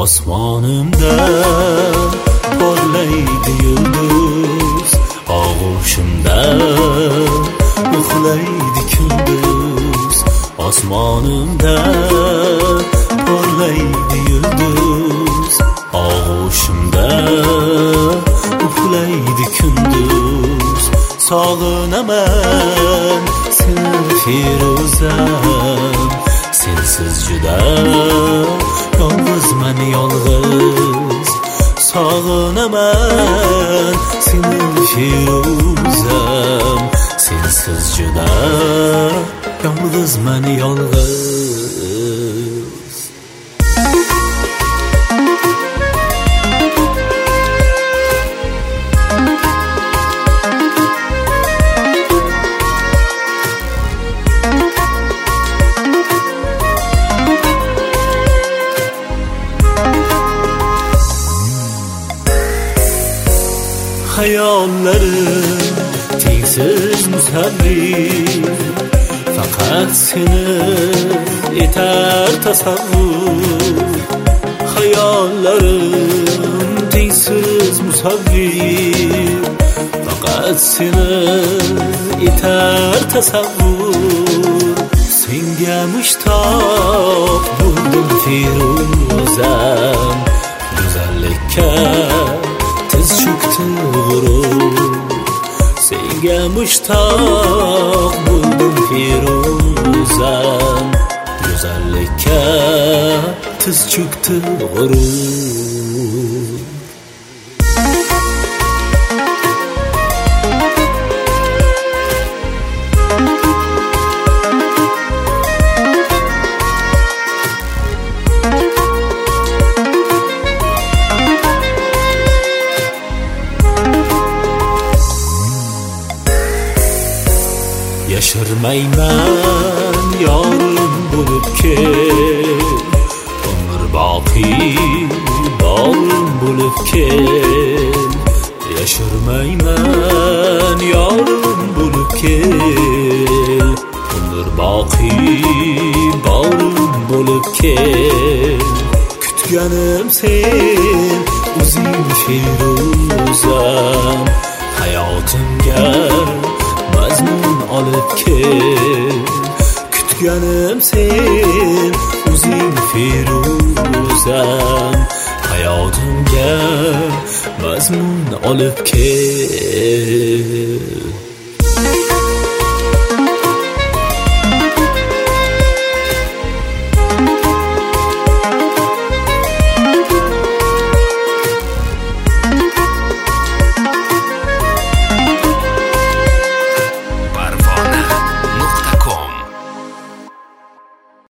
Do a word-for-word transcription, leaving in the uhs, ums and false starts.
osmonimda porlaydi yulduz, og'ushimda uxlaydi kunduz. Osmonimda porlaydi yulduz, og'ushimda uxlaydi kunduz. Sog'inaman seni Firuzam, sensiz juda yolg'izman yolg'iz. Sog'inaman seni Firuzam, sensiz juda yolg'izman yolg'iz. Hayollarim tengsiz musavvir, faqat seni etar tasavvur. Hayollarim tengsiz musavvir, faqat seni etar tasavvur. Senga mushtoq bo'ldim Firuzam, go'zallikka tiz cho'kti g'urur. Senga mushtoq bo'ldim Firuzam, go'zallikka tiz cho'kti g'urur. Yashirmayman yorim bo'lib kel, umr boqi borim bo'lib kel. Yashirmayman yorim bo'lib kel, umr boqi borim bo'lib kel. Kutganim sen o'zing Firuzam, hayotimga mazmun olib kel. Kutganim sen o'zing Firuzam, hayotimga mazmun olib kel.